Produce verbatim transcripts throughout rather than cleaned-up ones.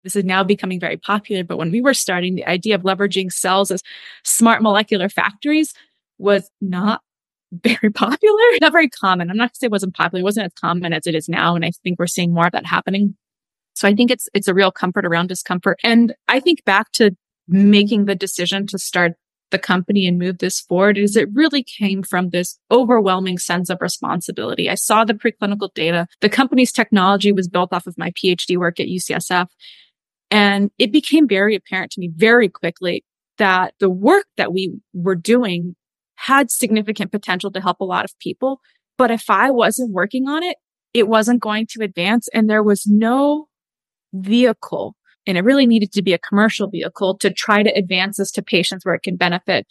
This is now becoming very popular. But when we were starting, the idea of leveraging cells as smart molecular factories was not very popular, not very common. I'm not going to say it wasn't popular. It wasn't as common as it is now. And I think we're seeing more of that happening. So I think it's it's a real comfort around discomfort. And I think back to making the decision to start the company and move this forward is it really came from this overwhelming sense of responsibility. I saw the preclinical data. The company's technology was built off of my PhD work at U C S F. And it became very apparent to me very quickly that the work that we were doing had significant potential to help a lot of people. But if I wasn't working on it, it wasn't going to advance. And there was no vehicle, and it really needed to be a commercial vehicle to try to advance this to patients where it can benefit.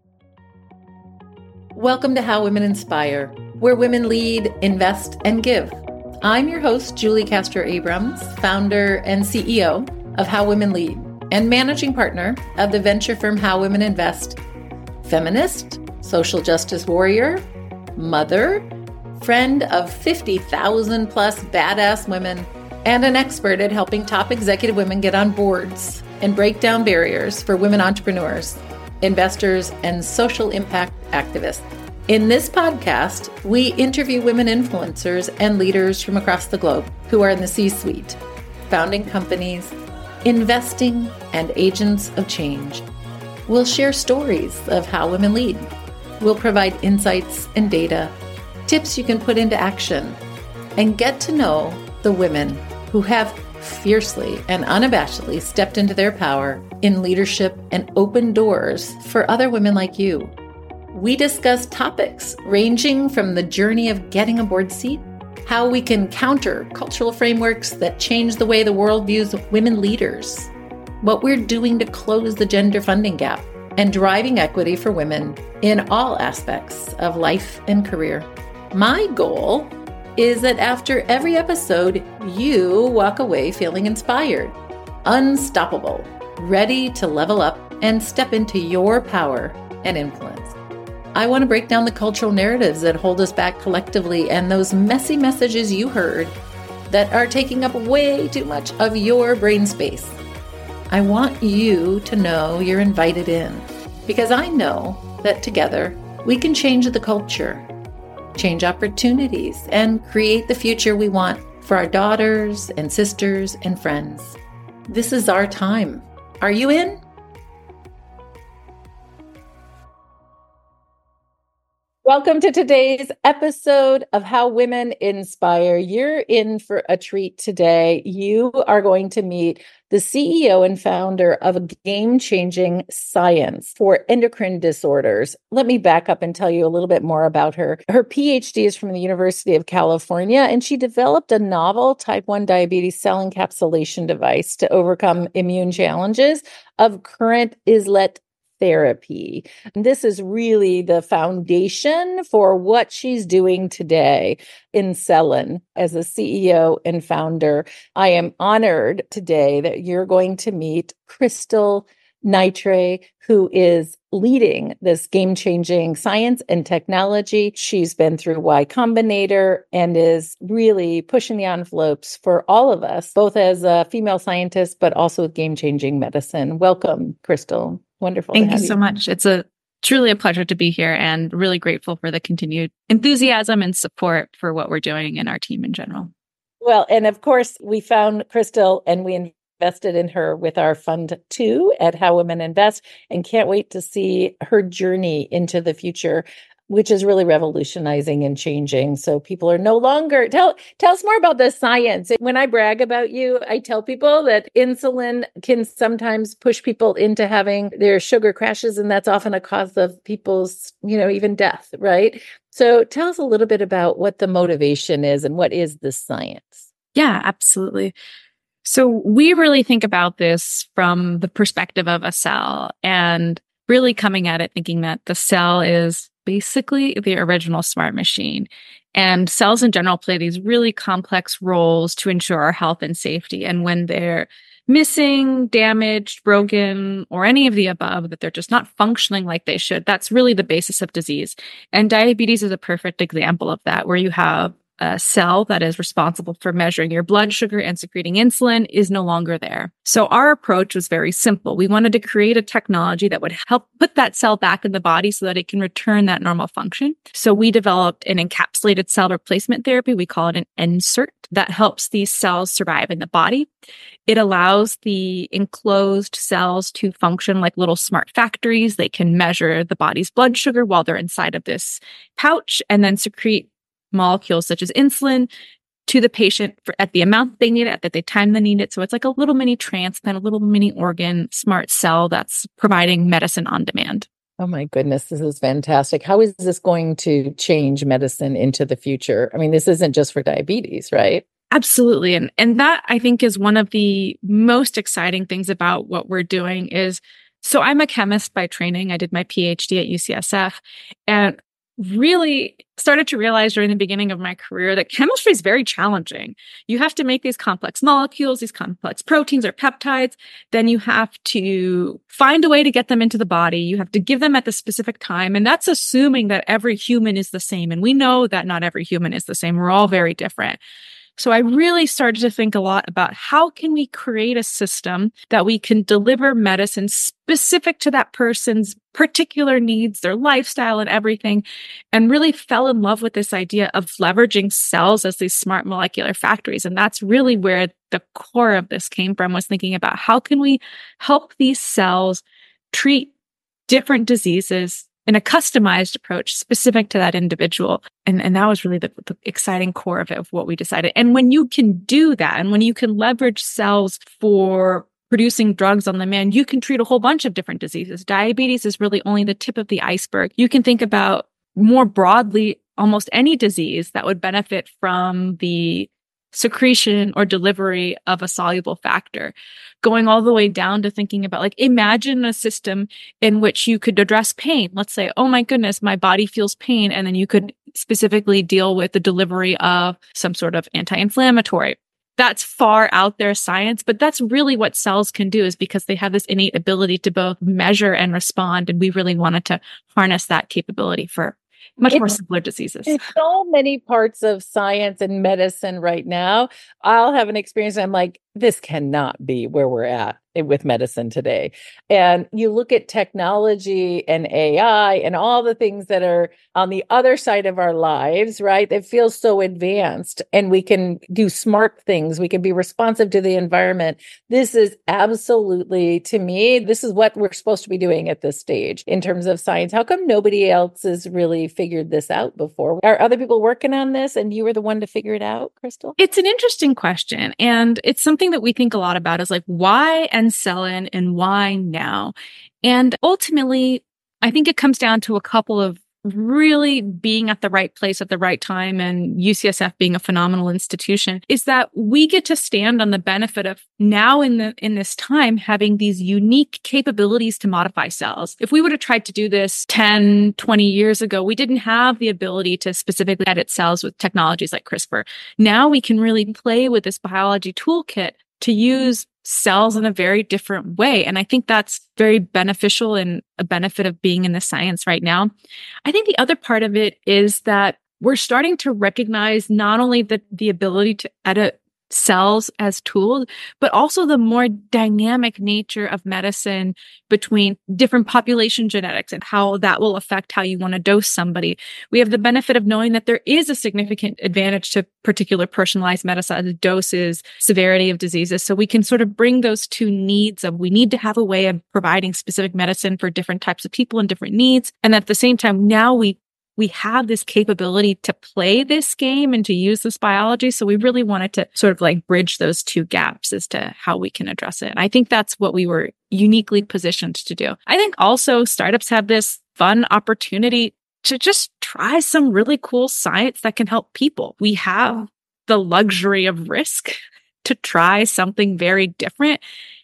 Welcome to How Women Inspire, where women lead, invest, and give. I'm your host, Julie Castro-Abrams, founder and C E O of How Women Lead and managing partner of the venture firm How Women Invest. Feminist, social justice warrior, mother, friend of fifty thousand plus badass women, and an expert at helping top executive women get on boards and break down barriers for women entrepreneurs, investors, and social impact activists. In this podcast, we interview women influencers and leaders from across the globe who are in the C-suite, founding companies, investing, and agents of change. We'll share stories of how women lead. We'll provide insights and data, tips you can put into action, and get to know the women who have fiercely and unabashedly stepped into their power in leadership and opened doors for other women like you. We discuss topics ranging from the journey of getting a board seat, how we can counter cultural frameworks that change the way the world views women leaders, what we're doing to close the gender funding gap, and driving equity for women in all aspects of life and career. My goal is that after every episode, you walk away feeling inspired, unstoppable, ready to level up and step into your power and influence. I want to break down the cultural narratives that hold us back collectively and those messy messages you heard that are taking up way too much of your brain space. I want you to know you're invited in because I know that together we can change the culture, change opportunities, and create the future we want for our daughters and sisters and friends. This is our time. Are you in? Welcome to today's episode of How Women Inspire. You're in for a treat today. You are going to meet the C E O and founder of a game-changing science for endocrine disorders. Let me back up and tell you a little bit more about her. Her PhD is from the University of California, and she developed a novel type one diabetes cell encapsulation device to overcome immune challenges of current islet therapy. And this is really the foundation for what she's doing today in Cellen as a C E O and founder. I am honored today that you're going to meet Crystal Nitre, who is leading this game-changing science and technology. She's been through Y Combinator and is really pushing the envelopes for all of us, both as a female scientist, but also with game-changing medicine. Welcome, Crystal. Wonderful. Thank you so much. It's a truly a pleasure to be here and really grateful for the continued enthusiasm and support for what we're doing and our team in general. Well, and of course, we found Crystal and we invested in her with our fund two at How Women Invest and can't wait to see her journey into the future, which is really revolutionizing and changing. So people are no longer, tell, tell us more about the science. When I brag about you, I tell people that insulin can sometimes push people into having their sugar crashes, and that's often a cause of people's, you know, even death, right? So tell us a little bit about what the motivation is and what is the science. Yeah, absolutely. So we really think about this from the perspective of a cell and really coming at it thinking that the cell is basically the original smart machine. And cells in general play these really complex roles to ensure our health and safety. And when they're missing, damaged, broken, or any of the above, that they're just not functioning like they should, that's really the basis of disease. And diabetes is a perfect example of that, where you have a cell that is responsible for measuring your blood sugar and secreting insulin is no longer there. So our approach was very simple. We wanted to create a technology that would help put that cell back in the body so that it can return that normal function. So we developed an encapsulated cell replacement therapy. We call it an insert that helps these cells survive in the body. It allows the enclosed cells to function like little smart factories. They can measure the body's blood sugar while they're inside of this pouch and then secrete molecules such as insulin to the patient for, at the amount they need it, at the time they need it. So it's like a little mini transplant, a little mini organ smart cell that's providing medicine on demand. Oh my goodness, this is fantastic. How is this going to change medicine into the future? I mean, this isn't just for diabetes, right? Absolutely. And, and that I think is one of the most exciting things about what we're doing is, so I'm a chemist by training. I did my PhD at U C S F and really started to realize during the beginning of my career that chemistry is very challenging. You have to make these complex molecules, these complex proteins or peptides. Then you have to find a way to get them into the body. You have to give them at the specific time. And that's assuming that every human is the same. And we know that not every human is the same. We're all very different. So I really started to think a lot about how can we create a system that we can deliver medicine specific to that person's particular needs, their lifestyle and everything, and really fell in love with this idea of leveraging cells as these smart molecular factories. And that's really where the core of this came from, was thinking about how can we help these cells treat different diseases in a customized approach specific to that individual. And, and that was really the, the exciting core of it, of what we decided. And when you can do that, and when you can leverage cells for producing drugs on demand, you can treat a whole bunch of different diseases. Diabetes is really only the tip of the iceberg. You can think about more broadly almost any disease that would benefit from the secretion or delivery of a soluble factor, going all the way down to thinking about, like, imagine a system in which you could address pain. Let's say, oh my goodness, my body feels pain. And then you could specifically deal with the delivery of some sort of anti-inflammatory. That's far out there science, but that's really what cells can do, is because they have this innate ability to both measure and respond. And we really wanted to harness that capability for much It's, more simpler diseases. There's so many parts of science and medicine right now. I'll have an experience. I'm like, this cannot be where we're at with medicine today. And you look at technology and A I and all the things that are on the other side of our lives, right? It feels so advanced, and we can do smart things. We can be responsive to the environment. This is absolutely, to me, this is what we're supposed to be doing at this stage in terms of science. How come nobody else has really figured this out before? Are other people working on this and you were the one to figure it out, Crystal? It's an interesting question. And it's something that we think a lot about, is like, why Encellin and why now? And ultimately, I think it comes down to a couple of really being at the right place at the right time, and U C S F being a phenomenal institution, is that we get to stand on the benefit of now in the in this time having these unique capabilities to modify cells. If we would have tried to do this ten, twenty years ago, we didn't have the ability to specifically edit cells with technologies like CRISPR. Now we can really play with this biology toolkit to use cells in a very different way. And I think that's very beneficial and a benefit of being in the science right now. I think the other part of it is that we're starting to recognize not only the, the ability to edit cells as tools, but also the more dynamic nature of medicine between different population genetics and how that will affect how you want to dose somebody. We have the benefit of knowing that there is a significant advantage to particular personalized medicine, doses, severity of diseases. So we can sort of bring those two needs of, we need to have a way of providing specific medicine for different types of people and different needs. And at the same time, now we we have this capability to play this game and to use this biology. So we really wanted to sort of like bridge those two gaps as to how we can address it. And I think that's what we were uniquely positioned to do. I think also startups have this fun opportunity to just try some really cool science that can help people. We have the luxury of risk to try something very different.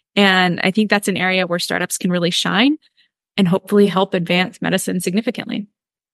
And I think that's an area where startups can really shine and hopefully help advance medicine significantly.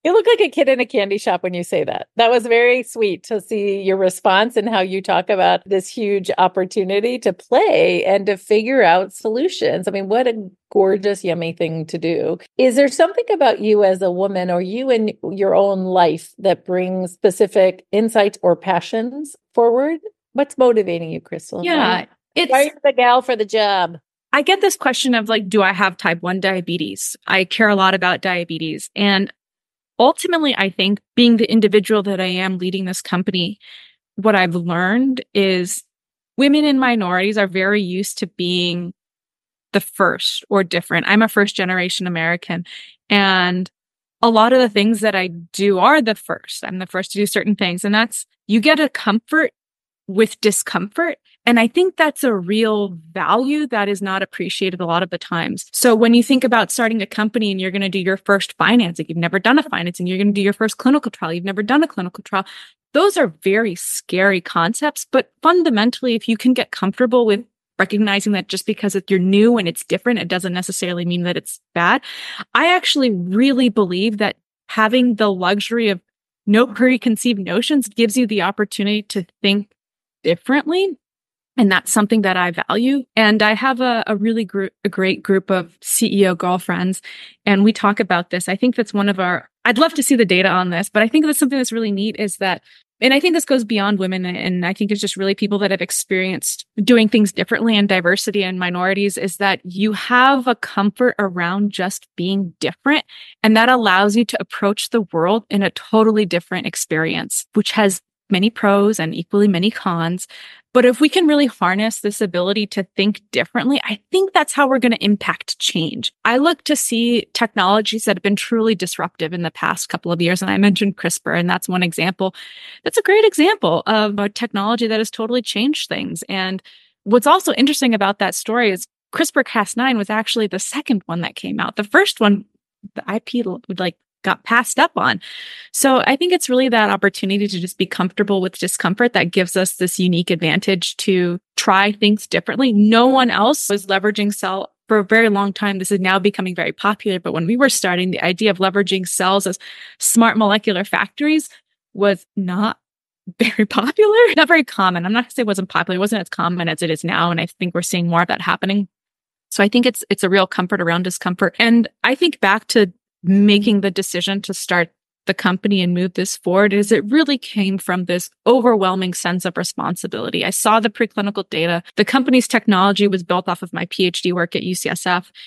You look like a kid in a candy shop when you say that. That was very sweet to see your response and how you talk about this huge opportunity to play and to figure out solutions. I mean, what a gorgeous, yummy thing to do. Is there something about you as a woman or you in your own life that brings specific insights or passions forward? What's motivating you, Crystal? Yeah, Why, it's why are you the gal for the job? I get this question of like, do I have type one diabetes? I care a lot about diabetes. And ultimately, I think being the individual that I am leading this company, what I've learned is women and minorities are very used to being the first or different. I'm a first generation American, and a lot of the things that I do are the first. I'm the first to do certain things. And that's, you get a comfort with discomfort. And I think that's a real value that is not appreciated a lot of the times. So when you think about starting a company and you're going to do your first financing, you've never done a financing, you're going to do your first clinical trial, you've never done a clinical trial. Those are very scary concepts. But fundamentally, if you can get comfortable with recognizing that just because you're new and it's different, it doesn't necessarily mean that it's bad. I actually really believe that having the luxury of no preconceived notions gives you the opportunity to think differently. And that's something that I value. And I have a, a really gr- a great group of C E O girlfriends, and we talk about this. I think that's one of our, I'd love to see the data on this, but I think that's something that's really neat is that, and I think this goes beyond women. And I think it's just really people that have experienced doing things differently, and diversity and minorities, is that you have a comfort around just being different. And that allows you to approach the world in a totally different experience, which has many pros and equally many cons. But if we can really harness this ability to think differently, I think that's how we're going to impact change. I look to see technologies that have been truly disruptive in the past couple of years. And I mentioned CRISPR, and that's one example. That's a great example of a technology that has totally changed things. And what's also interesting about that story is CRISPR Cas nine was actually the second one that came out. The first one, the I P would like got passed up on. So I think it's really that opportunity to just be comfortable with discomfort that gives us this unique advantage to try things differently. No one else was leveraging cell for a very long time. This is now becoming very popular. But when we were starting, the idea of leveraging cells as smart molecular factories was not very popular, not very common. I'm not going to say it wasn't popular. It wasn't as common as it is now. And I think we're seeing more of that happening. So I think it's it's a real comfort around discomfort. And I think back to making the decision to start the company and move this forward is it really came from this overwhelming sense of responsibility. I saw the preclinical data. The company's technology was built off of my PhD work at U C S F.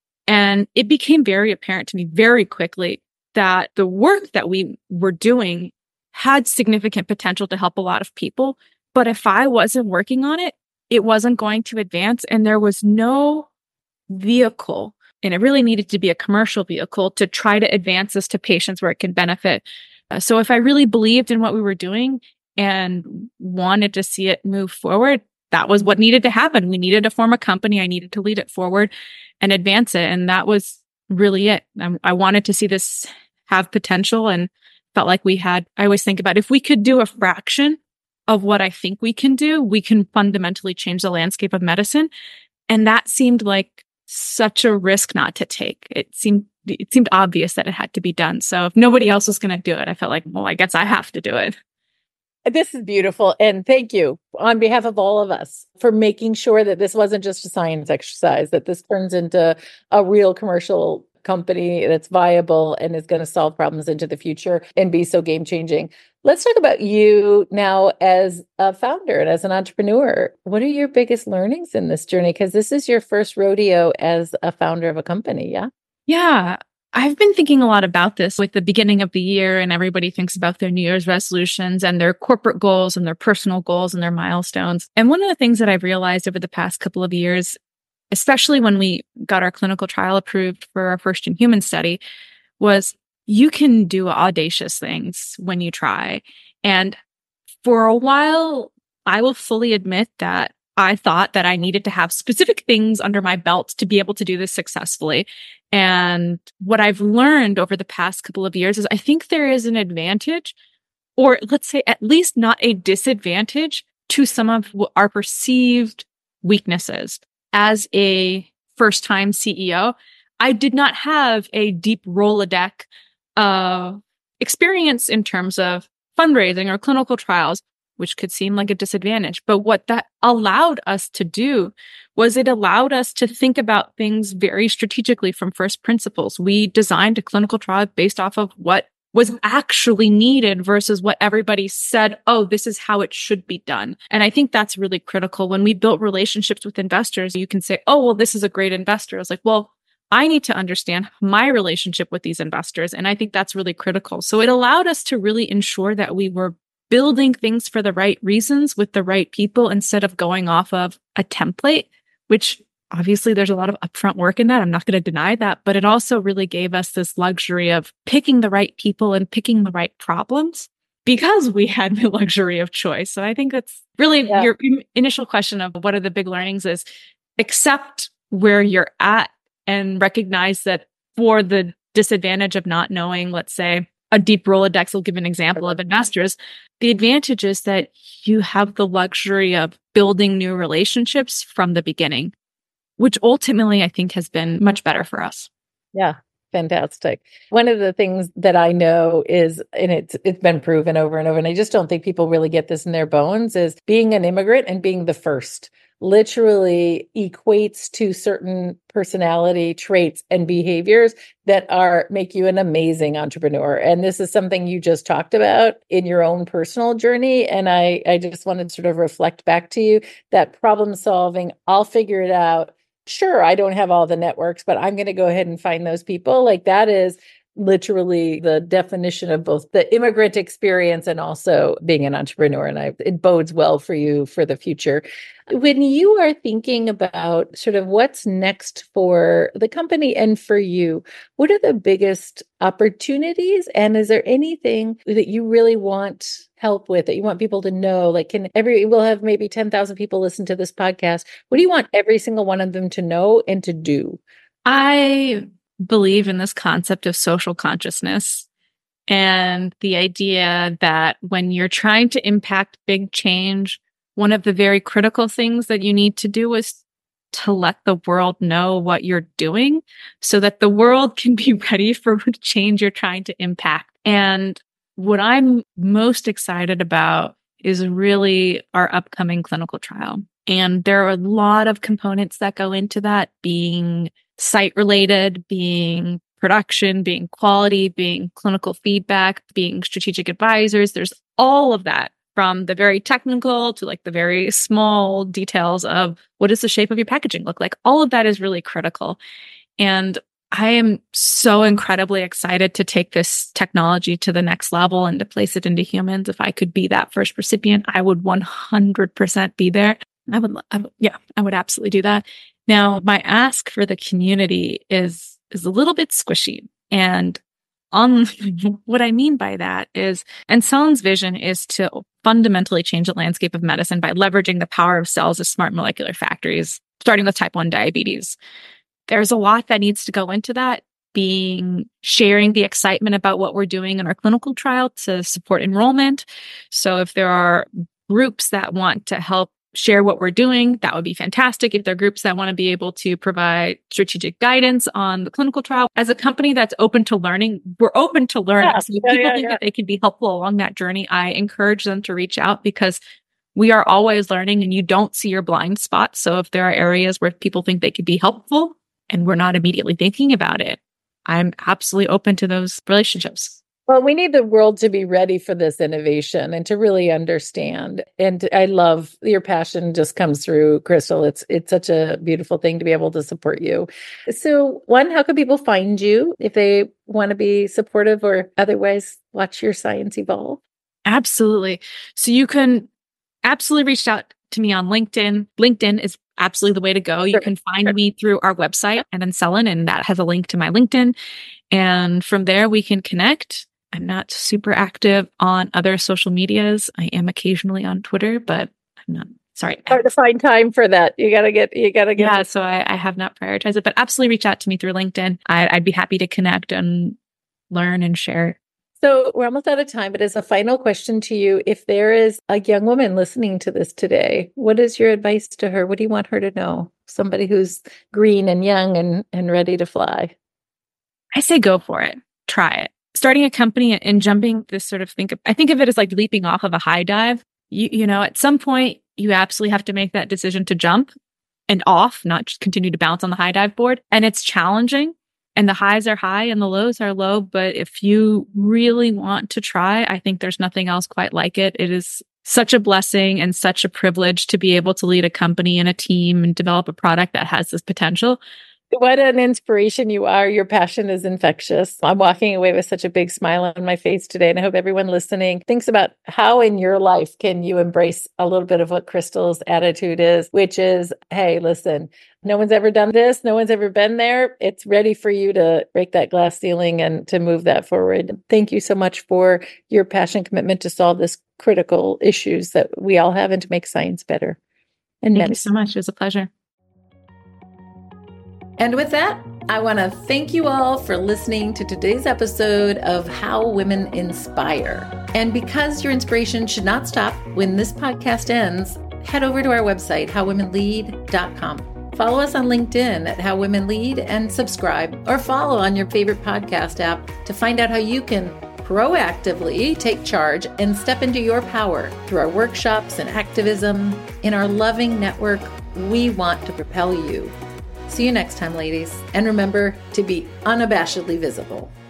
And it became very apparent to me very quickly that the work that we were doing had significant potential to help a lot of people. But if I wasn't working on it, it wasn't going to advance. And there was no vehicle, and it really needed to be a commercial vehicle to try to advance this to patients where it can benefit. Uh, so if I really believed in what we were doing and wanted to see it move forward, that was what needed to happen. We needed to form a company. I needed to lead it forward and advance it. And that was really it. I, I wanted to see this have potential and felt like we had, I always think about if we could do a fraction of what I think we can do, we can fundamentally change the landscape of medicine. And that seemed like such a risk not to take. It seemed it seemed obvious that it had to be done. So if nobody else was going to do it, I felt like, well, I guess I have to do it. This is beautiful. And thank you on behalf of all of us for making sure that this wasn't just a science exercise, that this turns into a real commercial company that's viable and is going to solve problems into the future and be so game changing. Let's talk about you now as a founder and as an entrepreneur. What are your biggest learnings in this journey? Because this is your first rodeo as a founder of a company. Yeah. Yeah. I've been thinking a lot about this with the beginning of the year, and everybody thinks about their New Year's resolutions and their corporate goals and their personal goals and their milestones. And one of the things that I've realized over the past couple of years, especially when we got our clinical trial approved for our first in human study, was you can do audacious things when you try. And for a while, I will fully admit that I thought that I needed to have specific things under my belt to be able to do this successfully. And what I've learned over the past couple of years is I think there is an advantage, or let's say at least not a disadvantage, to some of our perceived weaknesses. As a first-time C E O, I did not have a deep Rolodex of experience in terms of fundraising or clinical trials, which could seem like a disadvantage. But what that allowed us to do was it allowed us to think about things very strategically from first principles. We designed a clinical trial based off of what was actually needed versus what everybody said, oh, this is how it should be done. And I think that's really critical. When we built relationships with investors, you can say, oh, well, this is a great investor. I was like, well, I need to understand my relationship with these investors. And I think that's really critical. So it allowed us to really ensure that we were building things for the right reasons with the right people instead of going off of a template, which obviously there's a lot of upfront work in that. I'm not going to deny that, but it also really gave us this luxury of picking the right people and picking the right problems because we had the luxury of choice. So I think that's really yeah. your initial question of what are the big learnings is accept where you're at and recognize that for the disadvantage of not knowing, let's say, a deep Rolodex will give an example of investors. The advantage is that you have the luxury of building new relationships from the beginning, which ultimately I think has been much better for us. Yeah, fantastic. One of the things that I know is, and it's it's been proven over and over, and I just don't think people really get this in their bones, is being an immigrant and being the first literally equates to certain personality traits and behaviors that are make you an amazing entrepreneur. And this is something you just talked about in your own personal journey. And I, I just wanted to sort of reflect back to you that problem solving, I'll figure it out. Sure, I don't have all the networks, but I'm going to go ahead and find those people. Like that is literally the definition of both the immigrant experience and also being an entrepreneur. And I, it bodes well for you for the future. When you are thinking about sort of what's next for the company and for you, what are the biggest opportunities? And is there anything that you really want help with, that you want people to know? Like, can every, we'll have maybe ten thousand people listen to this podcast. What do you want every single one of them to know and to do? I believe in this concept of social consciousness and the idea that when you're trying to impact big change, one of the very critical things that you need to do is to let the world know what you're doing so that the world can be ready for the change you're trying to impact. And what I'm most excited about is really our upcoming clinical trial. And there are a lot of components that go into that, being site related, being production, being quality, being clinical feedback, being strategic advisors. There's all of that, from the very technical to like the very small details of what does the shape of your packaging look like. All of that is really critical. And I am so incredibly excited to take this technology to the next level and to place it into humans. If I could be that first recipient, I would one hundred percent be there. I would, I would yeah, I would absolutely do that. Now, my ask for the community is, is a little bit squishy. And on what I mean by that is, and Cellen's vision is to fundamentally change the landscape of medicine by leveraging the power of cells as smart molecular factories, starting with type one diabetes. There's a lot that needs to go into that, being sharing the excitement about what we're doing in our clinical trial to support enrollment. So if there are groups that want to help share what we're doing, that would be fantastic. If there are groups that want to be able to provide strategic guidance on the clinical trial, as a company that's open to learning, we're open to learning. Yeah, so if yeah, people yeah, think yeah. that they can be helpful along that journey, I encourage them to reach out because we are always learning and you don't see your blind spot. So if there are areas where people think they could be helpful and we're not immediately thinking about it, I'm absolutely open to those relationships. Well, we need the world to be ready for this innovation and to really understand. And I love your passion just comes through, Crystal. It's it's such a beautiful thing to be able to support you. So one, how can people find you if they want to be supportive or otherwise watch your science evolve? Absolutely. So you can absolutely reach out to me on LinkedIn. LinkedIn is absolutely the way to go. You Sure. can find Sure. me through our website and then Cellen, and that has a link to my LinkedIn. And from there we can connect. I'm not super active on other social medias. I am occasionally on Twitter, but I'm not, sorry. Hard to find time for that. You gotta get, you gotta get. Yeah, so I, I have not prioritized it, but absolutely reach out to me through LinkedIn. I, I'd be happy to connect and learn and share. So we're almost out of time, but as a final question to you, if there is a young woman listening to this today, what is your advice to her? What do you want her to know? Somebody who's green and young and, and ready to fly. I say go for it. Try it. starting a company and jumping this sort of think of, I think of it as like leaping off of a high dive. You, you know, at some point you absolutely have to make that decision to jump and off, not just continue to bounce on the high dive board. And it's challenging and the highs are high and the lows are low. But if you really want to try, I think there's nothing else quite like it. It is such a blessing and such a privilege to be able to lead a company and a team and develop a product that has this potential. What an inspiration you are. Your passion is infectious. I'm walking away with such a big smile on my face today. And I hope everyone listening thinks about how in your life can you embrace a little bit of what Crystal's attitude is, which is, hey, listen, no one's ever done this. No one's ever been there. It's ready for you to break that glass ceiling and to move that forward. Thank you so much for your passion commitment to solve this critical issues that we all have and to make science better. And Thank medicine. you so much. It was a pleasure. And with that, I want to thank you all for listening to today's episode of How Women Inspire. And because your inspiration should not stop when this podcast ends, head over to our website, how women lead dot com. Follow us on LinkedIn at How Women Lead and subscribe, or follow on your favorite podcast app to find out how you can proactively take charge and step into your power through our workshops and activism. In our loving network, we want to propel you. See you next time, ladies. And remember to be unabashedly visible.